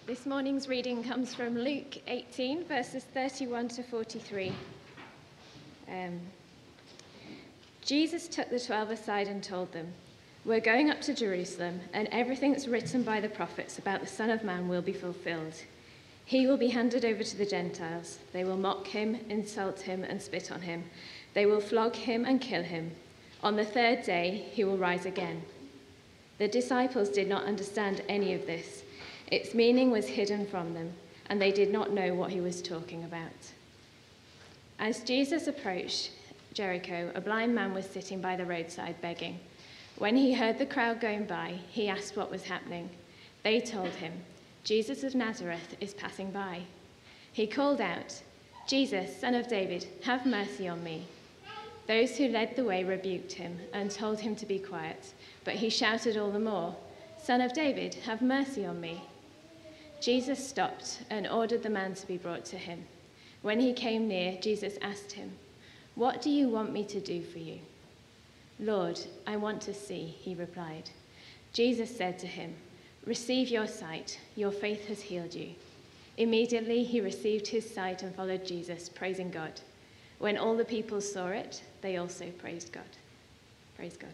This morning's reading comes from Luke 18, verses 31 to 43. Jesus took the 12 aside and told them, "We're going up to Jerusalem, and everything that's written by the prophets about the Son of Man will be fulfilled. He will be handed over to the Gentiles. They will mock him, insult him, and spit on him. They will flog him and kill him. On the third day, he will rise again." The disciples did not understand any of this. Its meaning was hidden from them, and they did not know what he was talking about. As Jesus approached Jericho, a blind man was sitting by the roadside begging. When he heard the crowd going by, he asked what was happening. They told him, "Jesus of Nazareth is passing by." He called out, "Jesus, Son of David, have mercy on me." Those who led the way rebuked him and told him to be quiet, but he shouted all the more, "Son of David, have mercy on me." Jesus stopped and ordered the man to be brought to him. When he came near, Jesus asked him, "What do you want me to do for you?" "Lord, I want to see," he replied. Jesus said to him, "Receive your sight. Your faith has healed you." Immediately he received his sight and followed Jesus, praising God. When all the people saw it, they also praised God. Praise God.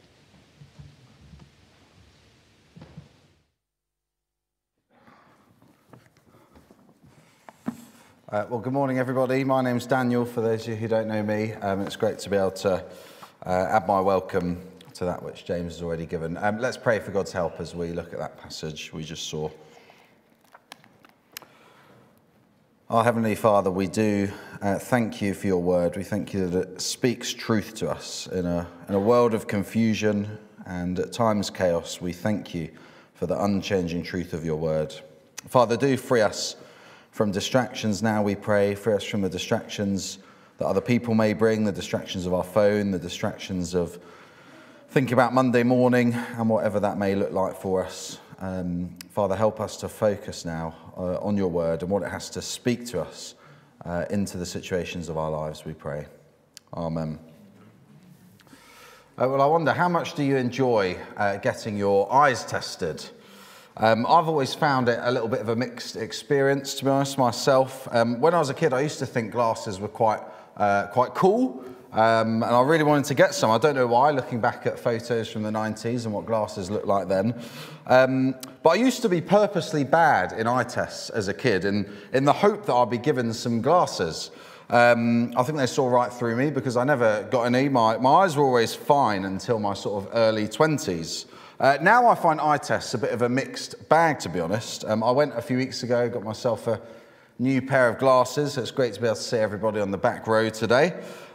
Well, good morning, everybody. My name's Daniel, for those of you who don't know me. It's great to be able to add my welcome to that which James has already given. Let's pray for God's help as we look at that passage we just saw. Our Heavenly Father, we do thank you for your word. We thank you that it speaks truth to us in a world of confusion and at times chaos. We thank you for the unchanging truth of your word. Father, do free us from distractions now, we pray. Free us from the distractions that other people may bring, the distractions of our phone, the distractions of thinking about Monday morning and whatever that may look like for us. Father, help us to focus now on your word and what it has to speak to us into the situations of our lives, we pray. Amen. Well, I wonder, how much do you enjoy getting your eyes tested? I've always found it a little bit of a mixed experience, to be honest, myself. When I was a kid, I used to think glasses were quite cool, and I really wanted to get some. I don't know why, looking back at photos from the 90s and what glasses looked like then. But I used to be purposely bad in eye tests as a kid, in the hope that I'd be given some glasses. I think they saw right through me because I never got any. My eyes were always fine until my sort of early 20s. Now I find eye tests a bit of a mixed bag, to be honest. I went a few weeks ago, got myself a new pair of glasses. It's great to be able to see everybody on the back row today.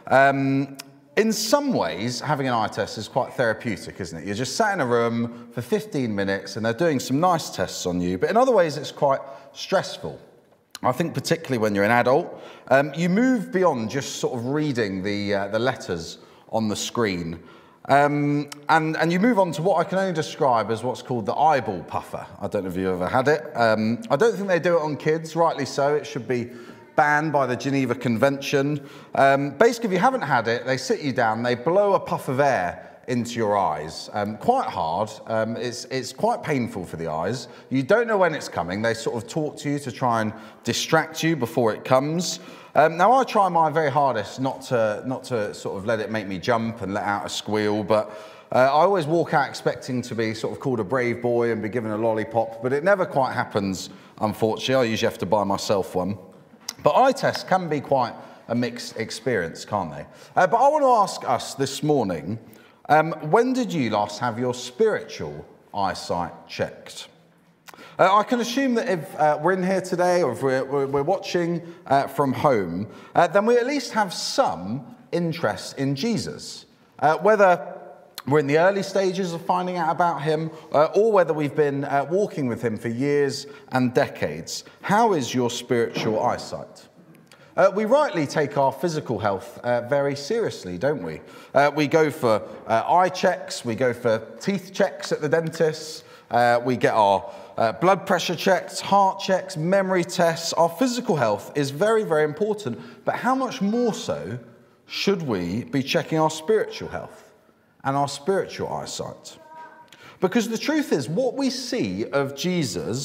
In some ways, having an eye test is quite therapeutic, isn't it? You're just sat in a room for 15 minutes and they're doing some nice tests on you. But in other ways, it's quite stressful. I think particularly when you're an adult, you move beyond just sort of reading the letters on the screen. And you move on to what I can only describe as what's called the eyeball puffer. I don't know if you've ever had it. I don't think they do it on kids, rightly so. It should be banned by the Geneva Convention. Basically, if you haven't had it, they sit you down, they blow a puff of air into your eyes, quite hard. It's quite painful for the eyes. You don't know when it's coming. They sort of talk to you to try and distract you before it comes. Now, I try my very hardest not to sort of let it make me jump and let out a squeal, but I always walk out expecting to be sort of called a brave boy and be given a lollipop, but it never quite happens, unfortunately. I usually have to buy myself one. But eye tests can be quite a mixed experience, can't they? But I want to ask us this morning, when did you last have your spiritual eyesight checked? I can assume that if we're in here today or if we're watching from home, then we at least have some interest in Jesus. Whether we're in the early stages of finding out about him or whether we've been walking with him for years and decades. How is your spiritual eyesight? We rightly take our physical health very seriously, don't we? We go for eye checks, we go for teeth checks at the dentist, we get our blood pressure checks, heart checks, memory tests. Our physical health is very, very important, but how much more so should we be checking our spiritual health and our spiritual eyesight? Because the truth is, what we see of Jesus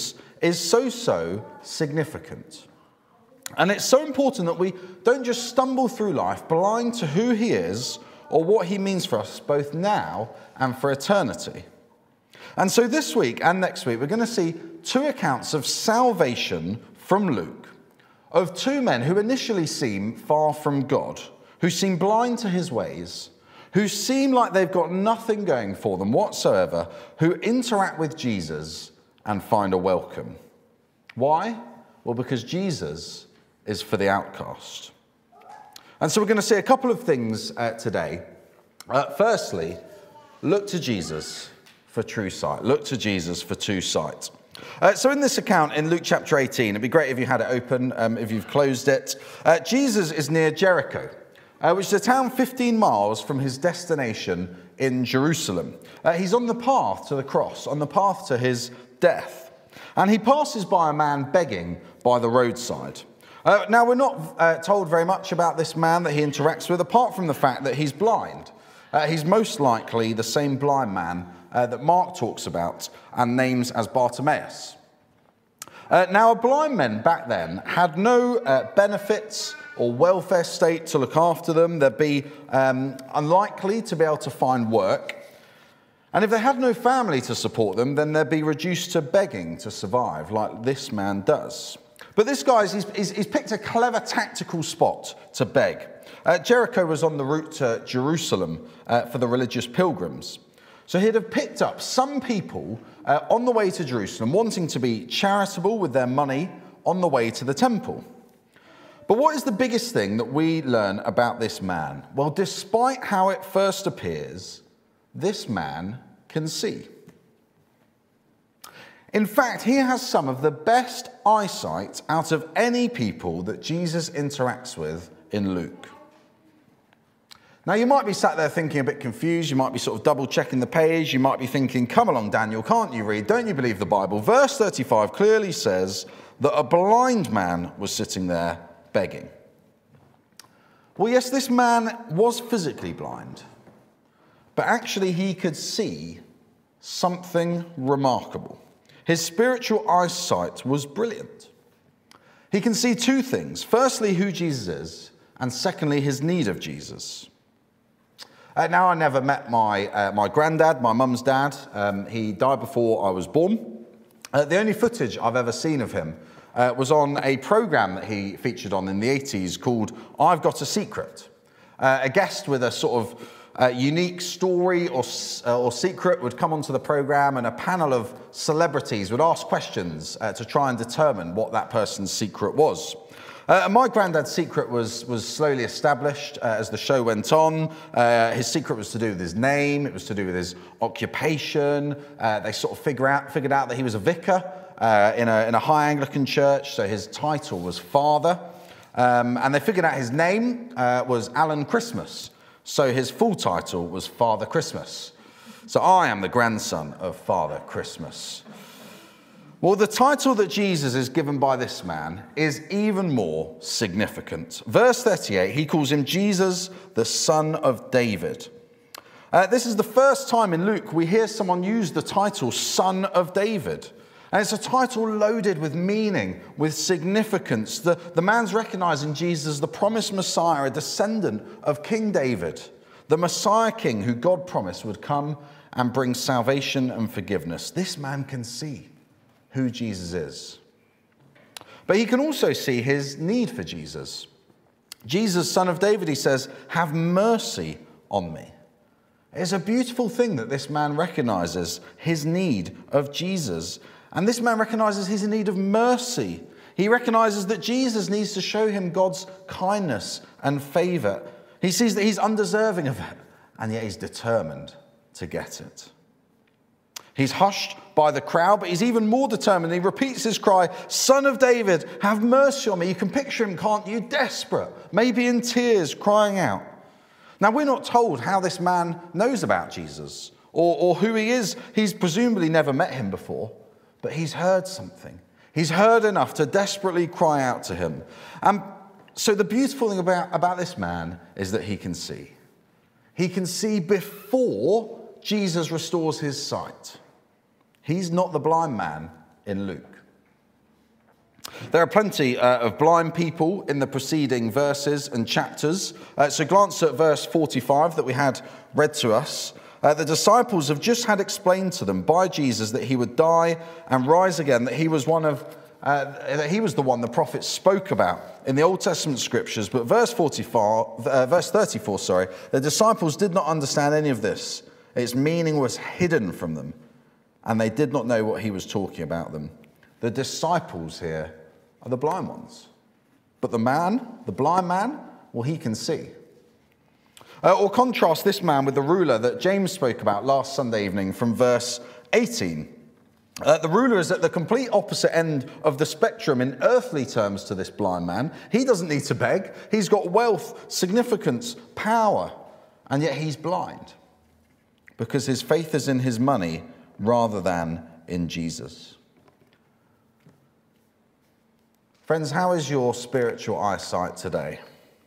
is so significant. And it's so important that we don't just stumble through life blind to who he is or what he means for us both now and for eternity. And so this week and next week, we're going to see two accounts of salvation from Luke, of two men who initially seem far from God, who seem blind to his ways, who seem like they've got nothing going for them whatsoever, who interact with Jesus and find a welcome. Why? Well, because Jesus is for the outcast. And so we're going to see a couple of things today. Firstly, look to Jesus for true sight. Look to Jesus for true sight. So in this account in Luke chapter 18, it'd be great if you had it open, if you've closed it. Jesus is near Jericho, which is a town 15 miles from his destination in Jerusalem. He's on the path to the cross, on the path to his death. And he passes by a man begging by the roadside. Now, we're not told very much about this man that he interacts with, apart from the fact that he's blind. He's most likely the same blind man that Mark talks about and names as Bartimaeus. Now, blind men back then had no benefits or welfare state to look after them. They'd be unlikely to be able to find work. And if they had no family to support them, then they'd be reduced to begging to survive, like this man does. But this guy, he's picked a clever tactical spot to beg. Jericho was on the route to Jerusalem for the religious pilgrims. So he'd have picked up some people on the way to Jerusalem wanting to be charitable with their money on the way to the temple. But what is the biggest thing that we learn about this man? Well, despite how it first appears, this man can see. In fact, he has some of the best eyesight out of any people that Jesus interacts with in Luke. Now, you might be sat there thinking a bit confused. You might be sort of double checking the page. You might be thinking, come along, Daniel, can't you read? Don't you believe the Bible? Verse 35 clearly says that a blind man was sitting there begging. Well, yes, this man was physically blind, but actually he could see something remarkable. His spiritual eyesight was brilliant. He can see two things. Firstly, who Jesus is, and secondly, his need of Jesus. Now, I never met my granddad, my mum's dad. He died before I was born. The only footage I've ever seen of him was on a programme that he featured on in the 80s called I've Got a Secret. A guest with a sort of unique story or secret would come onto the programme, and a panel of celebrities would ask questions to try and determine what that person's secret was. My granddad's secret was slowly established as the show went on. His secret was to do with his name. It was to do with his occupation. They sort of figured out that he was a vicar in a high Anglican church, so his title was Father. And they figured out his name was Alan Christmas, so his full title was Father Christmas. So I am the grandson of Father Christmas. Well, the title that Jesus is given by this man is even more significant. Verse 38, he calls him Jesus, the Son of David. This is the first time in Luke we hear someone use the title Son of David. And it's a title loaded with meaning, with significance. The man's recognizing Jesus as the promised Messiah, a descendant of King David, the Messiah King who God promised would come and bring salvation and forgiveness. This man can see who Jesus is. But he can also see his need for Jesus. Jesus, Son of David, he says, have mercy on me. It's a beautiful thing that this man recognizes his need of Jesus. And this man recognizes his need of mercy. He recognizes that Jesus needs to show him God's kindness and favor. He sees that he's undeserving of it, and yet he's determined to get it. He's hushed by the crowd, but he's even more determined. He repeats his cry, Son of David, have mercy on me. You can picture him, can't you? Desperate, maybe in tears, crying out. Now, we're not told how this man knows about Jesus or who he is. He's presumably never met him before, but he's heard something. He's heard enough to desperately cry out to him. And so the beautiful thing about this man is that he can see. He can see before Jesus restores his sight. He's not the blind man in Luke. There are plenty of blind people in the preceding verses and chapters. So glance at verse 45 that we had read to us. The disciples have just had explained to them by Jesus that he would die and rise again, that he was the one the prophets spoke about in the Old Testament scriptures. But verse 34, the disciples did not understand any of this. Its meaning was hidden from them, and they did not know what he was talking about them. The disciples here are the blind ones. But the blind man, well, he can see. Or contrast this man with the ruler that James spoke about last Sunday evening from verse 18. The ruler is at the complete opposite end of the spectrum in earthly terms to this blind man. He doesn't need to beg. He's got wealth, significance, power, and yet he's blind because his faith is in his money rather than in Jesus. Friends, how is your spiritual eyesight today?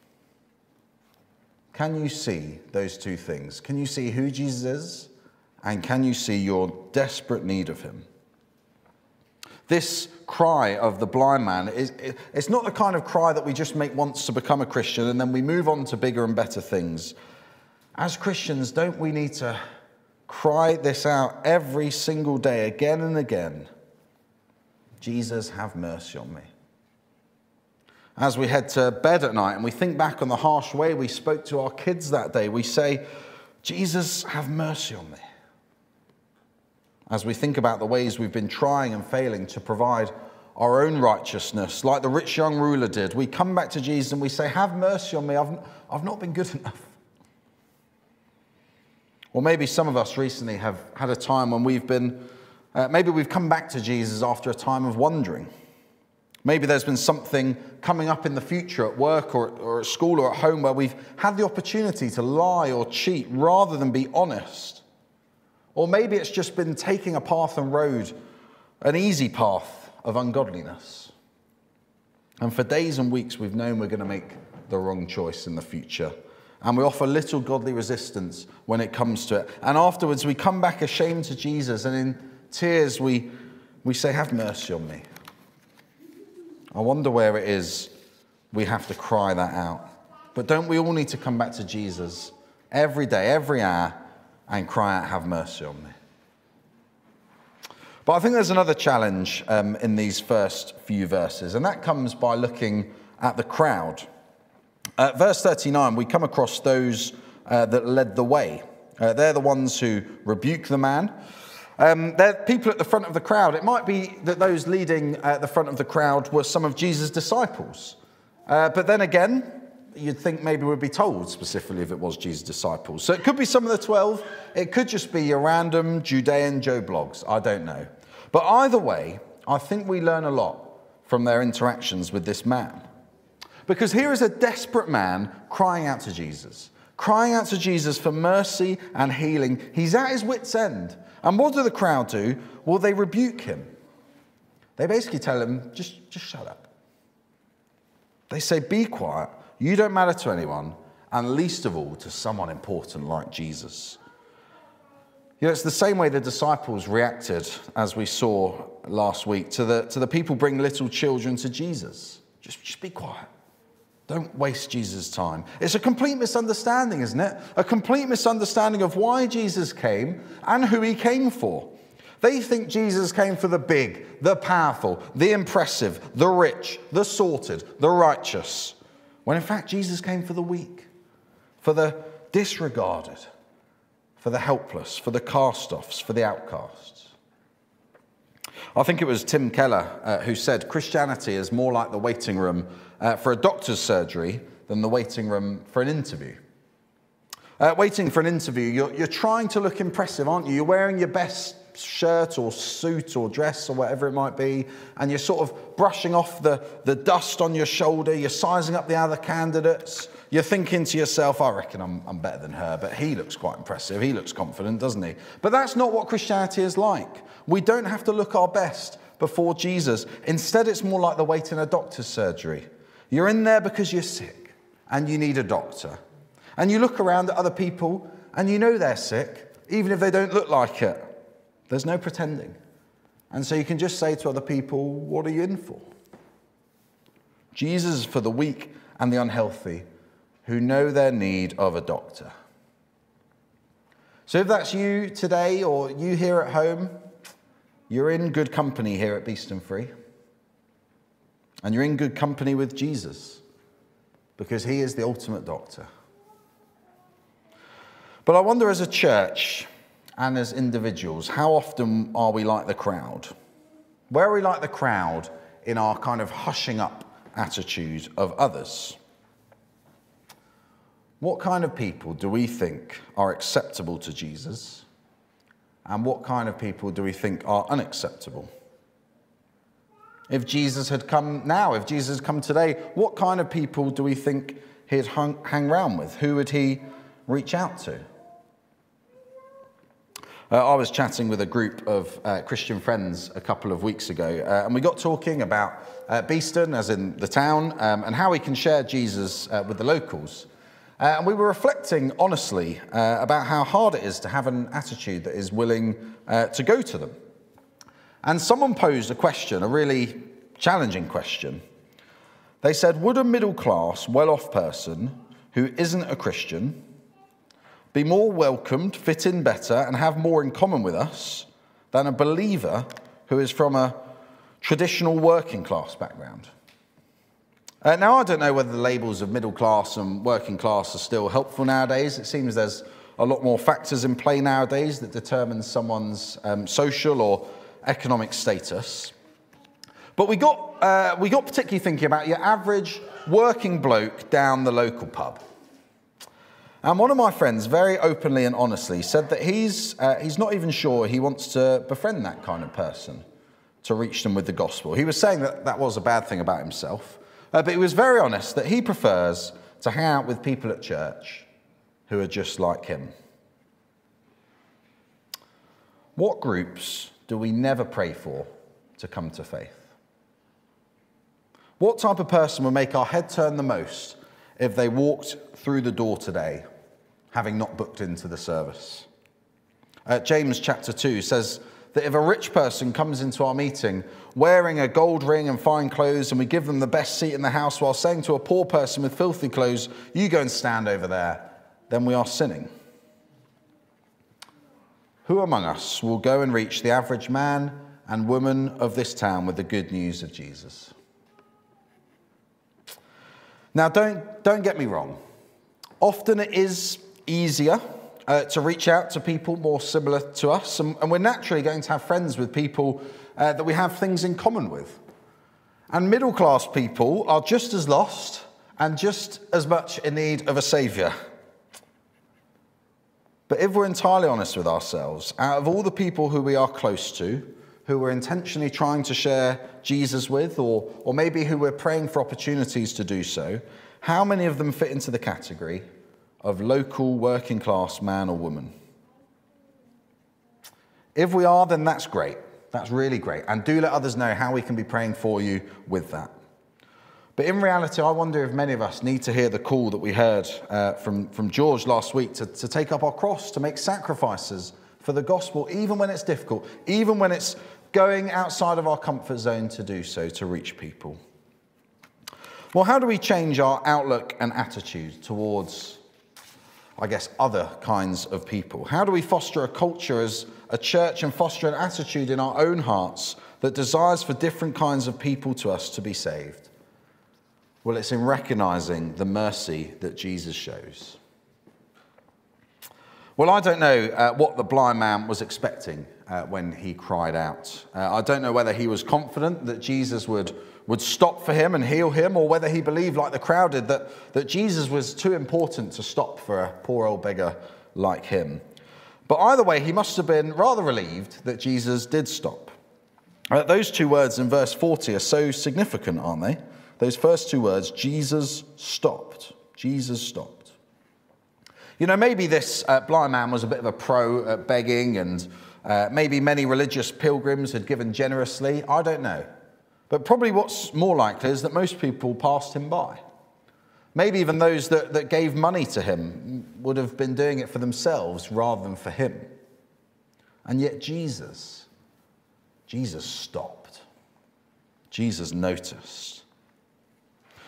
Can you see those two things? Can you see who Jesus is? And can you see your desperate need of him? This cry of the blind man, it's not the kind of cry that we just make once to become a Christian and then we move on to bigger and better things. As Christians, don't we need to cry this out every single day, again and again? Jesus, have mercy on me. As we head to bed at night and we think back on the harsh way we spoke to our kids that day, we say, Jesus, have mercy on me. As we think about the ways we've been trying and failing to provide our own righteousness, like the rich young ruler did, we come back to Jesus and we say, have mercy on me, I've not been good enough. Or maybe some of us recently have had a time when maybe we've come back to Jesus after a time of wandering. Maybe there's been something coming up in the future at work or at school or at home where we've had the opportunity to lie or cheat rather than be honest. Or maybe it's just been taking a path and road, an easy path of ungodliness. And for days and weeks we've known we're going to make the wrong choice in the future. And we offer little godly resistance when it comes to it. And afterwards we come back ashamed to Jesus and in tears we say, have mercy on me. I wonder where it is we have to cry that out. But don't we all need to come back to Jesus every day, every hour, and cry out, have mercy on me? But I think there's another challenge in these first few verses, and that comes by looking at the crowd. Verse 39, we come across those that led the way. They're the ones who rebuke the man. They're people at the front of the crowd. It might be that those leading at the front of the crowd were some of Jesus' disciples. But then again, you'd think maybe we'd be told specifically if it was Jesus' disciples. So it could be some of the 12. It could just be your random Judean Joe Blogs. I don't know. But either way, I think we learn a lot from their interactions with this man. Because here is a desperate man crying out to Jesus for mercy and healing. He's at his wit's end. And what do the crowd do? Well, they rebuke him. They basically tell him, just shut up. They say, be quiet. You don't matter to anyone, and least of all to someone important like Jesus. You know, it's the same way the disciples reacted, as we saw last week, to the people bring little children to Jesus. Just be quiet. Don't waste Jesus' time. It's a complete misunderstanding, isn't it? A complete misunderstanding of why Jesus came and who he came for. They think Jesus came for the big, the powerful, the impressive, the rich, the sorted, the righteous. When in fact, Jesus came for the weak, for the disregarded, for the helpless, for the cast-offs, for the outcasts. I think it was Tim Keller who said Christianity is more like the waiting room for a doctor's surgery than the waiting room for an interview. Waiting for an interview, you're trying to look impressive, aren't you? You're wearing your best shirt or suit or dress or whatever it might be, and you're sort of brushing off the dust on your shoulder. You're sizing up the other candidates. You're thinking to yourself, I reckon I'm better than her, but he looks quite impressive. He looks confident, doesn't he? But that's not what Christianity is like. We don't have to look our best before Jesus. Instead, it's more like the wait in a doctor's surgery. You're in there because you're sick and you need a doctor. And you look around at other people and you know they're sick, even if they don't look like it. There's no pretending. And so you can just say to other people, what are you in for? Jesus is for the weak and the unhealthy who know their need of a doctor. So if that's you today or you here at home, you're in good company here at Beeston Free. And you're in good company with Jesus because he is the ultimate doctor. But I wonder, as a church and as individuals, how often are we like the crowd? Where are we like the crowd in our kind of hushing up attitude of others? What kind of people do we think are acceptable to Jesus? And what kind of people do we think are unacceptable? If Jesus had come now, if Jesus had come today, what kind of people do we think he'd hang around with? Who would he reach out to? I was chatting with a group of Christian friends a couple of weeks ago, and we got talking about Beeston, as in the town, and how we can share Jesus with the locals. And we were reflecting honestly about how hard it is to have an attitude that is willing to go to them. And someone posed a question, a really challenging question. They said, would a middle-class, well-off person who isn't a Christian be more welcomed, fit in better, and have more in common with us than a believer who is from a traditional working class background? Now, I don't know whether the labels of middle class and working class are still helpful nowadays. It seems there's a lot more factors in play nowadays that determine someone's social or economic status. But we got particularly thinking about your average working bloke down the local pub. And one of my friends, very openly and honestly, said that he's not even sure he wants to befriend that kind of person to reach them with the gospel. He was saying that that was a bad thing about himself, but he was very honest that he prefers to hang out with people at church who are just like him. What groups do we never pray for to come to faith? What type of person will make our head turn the most if they walked through the door today, having not booked into the service? James chapter 2 says that if a rich person comes into our meeting wearing a gold ring and fine clothes, and we give them the best seat in the house while saying to a poor person with filthy clothes, you go and stand over there, then we are sinning. Who among us will go and reach the average man and woman of this town with the good news of Jesus? Now, don't get me wrong. Often it is easier to reach out to people more similar to us, and we're naturally going to have friends with people that we have things in common with. And middle-class people are just as lost and just as much in need of a saviour. But if we're entirely honest with ourselves, out of all the people who we are close to, who we're intentionally trying to share Jesus with, or maybe who we're praying for opportunities to do so, how many of them fit into the category of local working class man or woman? If we are, then that's great. That's really great. And do let others know how we can be praying for you with that. But in reality, I wonder if many of us need to hear the call that we heard from George last week to take up our cross, to make sacrifices for the gospel, even when it's difficult, even when it's going outside of our comfort zone to do so, to reach people. Well, how do we change our outlook and attitude towards, I guess, other kinds of people? How do we foster a culture as a church and foster an attitude in our own hearts that desires for different kinds of people to us to be saved? Well, it's in recognizing the mercy that Jesus shows. Well, I don't know what the blind man was expecting when he cried out. I don't know whether he was confident that Jesus would stop for him and heal him, or whether he believed, like the crowd did, that Jesus was too important to stop for a poor old beggar like him. But either way, he must have been rather relieved that Jesus did stop. Those two words in verse 40 are so significant, aren't they? Those first two words, Jesus stopped. Jesus stopped. You know, maybe this blind man was a bit of a pro at begging, and maybe many religious pilgrims had given generously. I don't know. But probably what's more likely is that most people passed him by. Maybe even those that gave money to him would have been doing it for themselves rather than for him. And yet Jesus stopped. Jesus noticed.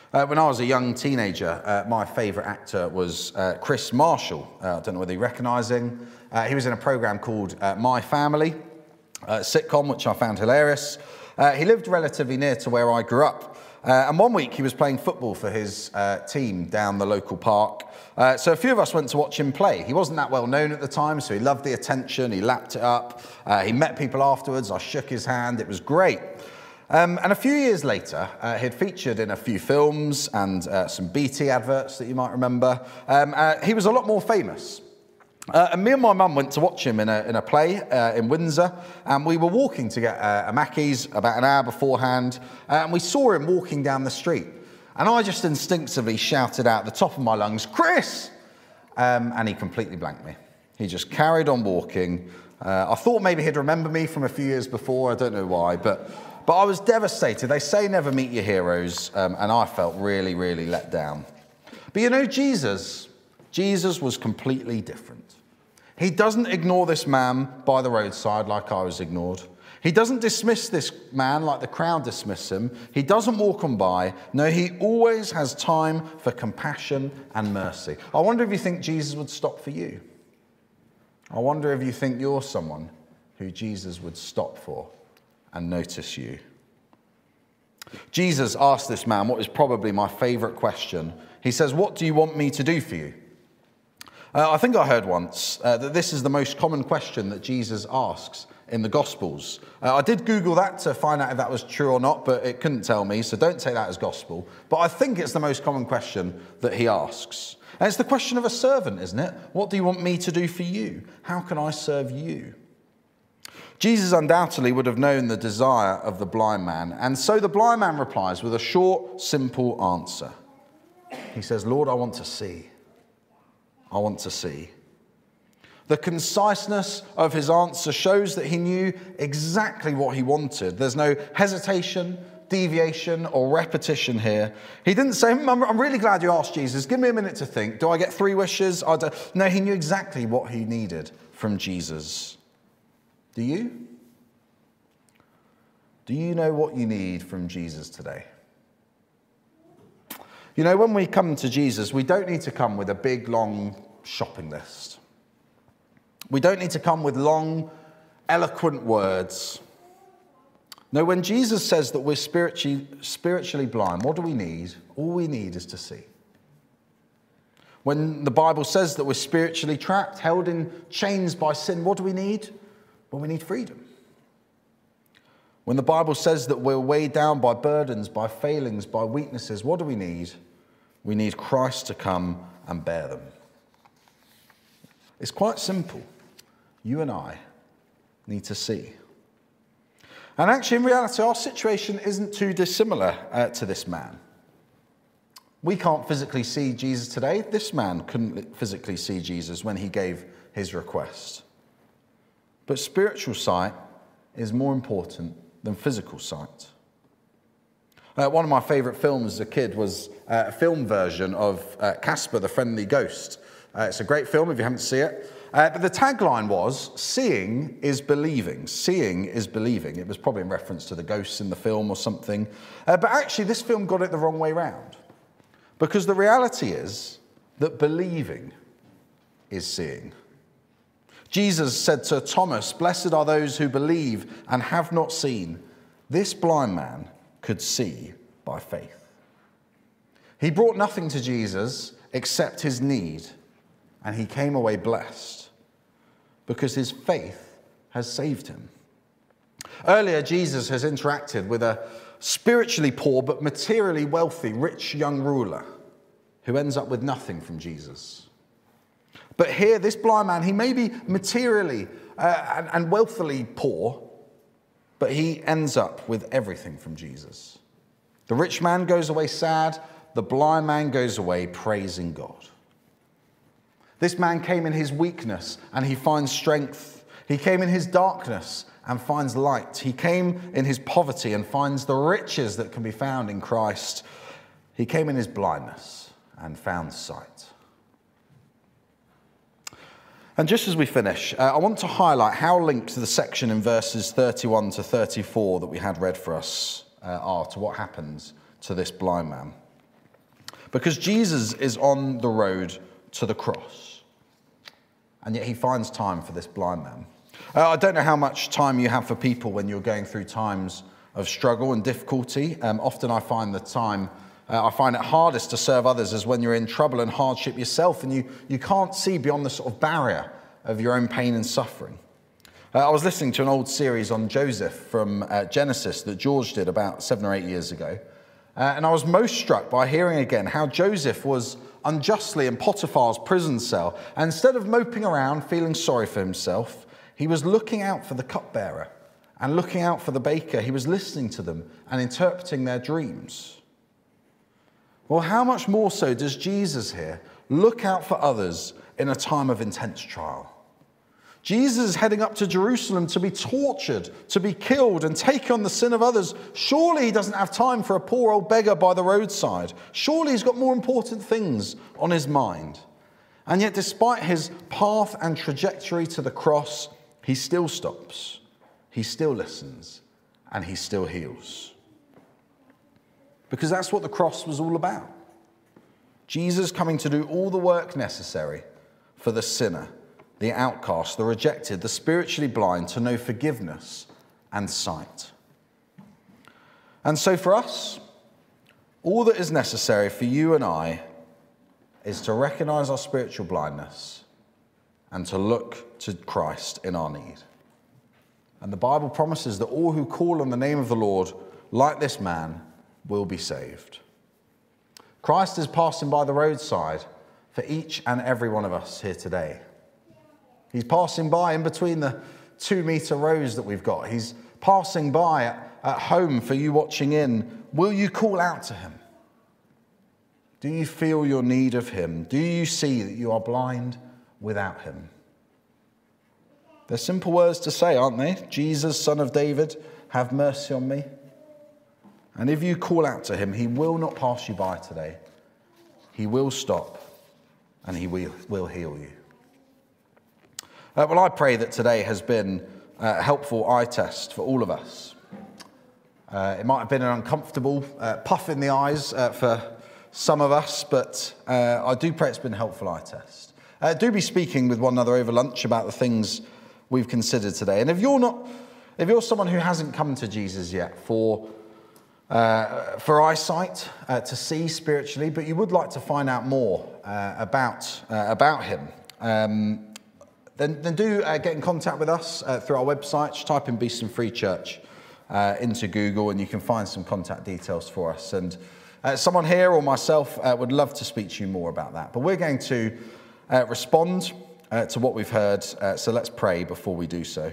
When I was a young teenager, my favourite actor was Chris Marshall. I don't know whether you recognise him. He was in a programme called My Family, a sitcom, which I found hilarious. He lived relatively near to where I grew up. And one week he was playing football for his team down the local park. So a few of us went to watch him play. He wasn't that well known at the time, so he loved the attention. He lapped it up. He met people afterwards. I shook his hand. It was great. And a few years later, he'd featured in a few films and some BT adverts that you might remember. He was a lot more famous. And me and my mum went to watch him in a play in Windsor, and we were walking to get a Mackey's about an hour beforehand, and we saw him walking down the street. And I just instinctively shouted out at the top of my lungs, "Chris!" And he completely blanked me. He just carried on walking. I thought maybe he'd remember me from a few years before, I don't know why, but I was devastated. They say never meet your heroes, and I felt really, really let down. But you know, Jesus was completely different. He doesn't ignore this man by the roadside like I was ignored. He doesn't dismiss this man like the crowd dismiss him. He doesn't walk on by. No, he always has time for compassion and mercy. I wonder if you think Jesus would stop for you. I wonder if you think you're someone who Jesus would stop for and notice you. Jesus asked this man what is probably my favourite question. He says, "What do you want me to do for you?" I think I heard once that this is the most common question that Jesus asks in the Gospels. I did Google that to find out if that was true or not, but it couldn't tell me, so don't take that as gospel. But I think it's the most common question that he asks. And it's the question of a servant, isn't it? What do you want me to do for you? How can I serve you? Jesus undoubtedly would have known the desire of the blind man, and so the blind man replies with a short, simple answer. He says, "Lord, I want to see. I want to see." The conciseness of his answer shows that he knew exactly what he wanted. There's no hesitation, deviation, or repetition here. He didn't say, I'm really glad you asked, Jesus. Give me a minute to think. Do I get 3 wishes? No, he knew exactly what he needed from Jesus. Do you? Do you know what you need from Jesus today? You know, when we come to Jesus, we don't need to come with a big, long shopping list. We don't need to come with long, eloquent words. No, when Jesus says that we're spiritually blind, what do we need? All we need is to see. When the Bible says that we're spiritually trapped, held in chains by sin, what do we need? Well, we need freedom. When the Bible says that we're weighed down by burdens, by failings, by weaknesses, what do we need? We need Christ to come and bear them. It's quite simple. You and I need to see. And actually, in reality, our situation isn't too dissimilar to this man. We can't physically see Jesus today. This man couldn't physically see Jesus when he gave his request. But spiritual sight is more important than physical sight. One of my favourite films as a kid was a film version of Casper the Friendly Ghost. It's a great film if you haven't seen it. But the tagline was, "Seeing is believing." Seeing is believing. It was probably in reference to the ghosts in the film or something. But actually, this film got it the wrong way round. Because the reality is that believing is seeing. Jesus said to Thomas, "Blessed are those who believe and have not seen." This blind man could see by faith. He brought nothing to Jesus except his need, and he came away blessed because his faith has saved him. Earlier, Jesus has interacted with a spiritually poor but materially wealthy rich young ruler who ends up with nothing from Jesus. But here, this blind man, he may be materially and wealthily poor, but he ends up with everything from Jesus. The rich man goes away sad, the blind man goes away praising God. This man came in his weakness and he finds strength. He came in his darkness and finds light. He came in his poverty and finds the riches that can be found in Christ. He came in his blindness and found sight. And just as we finish, I want to highlight how linked the section in verses 31 to 34 that we had read for us are to what happens to this blind man. Because Jesus is on the road to the cross. And yet he finds time for this blind man. I don't know how much time you have for people when you're going through times of struggle and difficulty. Often I find I find it hardest to serve others is when you're in trouble and hardship yourself and you can't see beyond the sort of barrier of your own pain and suffering. I was listening to an old series on Joseph from Genesis that George did about 7 or 8 years ago. And I was most struck by hearing again how Joseph was unjustly in Potiphar's prison cell. And instead of moping around, feeling sorry for himself, he was looking out for the cupbearer and looking out for the baker. He was listening to them and interpreting their dreams. Well, how much more so does Jesus here look out for others in a time of intense trial? Jesus is heading up to Jerusalem to be tortured, to be killed and take on the sin of others. Surely he doesn't have time for a poor old beggar by the roadside. Surely he's got more important things on his mind. And yet despite his path and trajectory to the cross, he still stops, he still listens, and he still heals. Because that's what the cross was all about. Jesus coming to do all the work necessary for the sinner, the outcast, the rejected, the spiritually blind to know forgiveness and sight. And so for us, all that is necessary for you and I is to recognize our spiritual blindness and to look to Christ in our need. And the Bible promises that all who call on the name of the Lord, like this man, will be saved. Christ is passing by the roadside for each and every one of us here today. He's passing by in between the 2-meter rows that we've got. He's passing by at home for you watching in. Will you call out to him? Do you feel your need of him? Do you see that you are blind without him? They're simple words to say, aren't they? Jesus, Son of David, have mercy on me. And if you call out to him, he will not pass you by today. He will stop and he will heal you. Well, I pray that today has been a helpful eye test for all of us. It might have been an uncomfortable puff in the eyes for some of us, but I do pray it's been a helpful eye test. Do be speaking with one another over lunch about the things we've considered today. And if you're someone who hasn't come to Jesus yet for eyesight, to see spiritually, but you would like to find out more about him, then do get in contact with us through our website. Just type in Beeston Free Church into Google and you can find some contact details for us. And someone here or myself would love to speak to you more about that. But we're going to respond to what we've heard, so let's pray before we do so.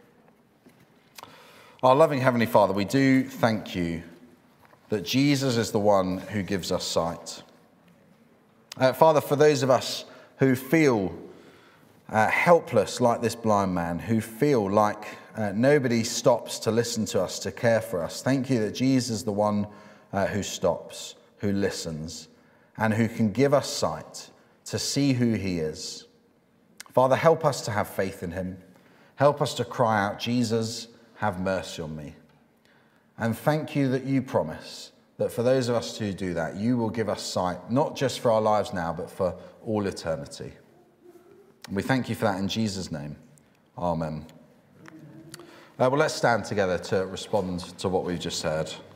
Our loving Heavenly Father, we do thank you that Jesus is the one who gives us sight. Father, for those of us who feel helpless like this blind man, who feel like nobody stops to listen to us, to care for us, thank you that Jesus is the one who stops, who listens, and who can give us sight to see who he is. Father, help us to have faith in him. Help us to cry out, Jesus, have mercy on me. And thank you that you promise that for those of us who do that, you will give us sight, not just for our lives now, but for all eternity. We thank you for that in Jesus' name. Amen. Well, let's stand together to respond to what we've just heard.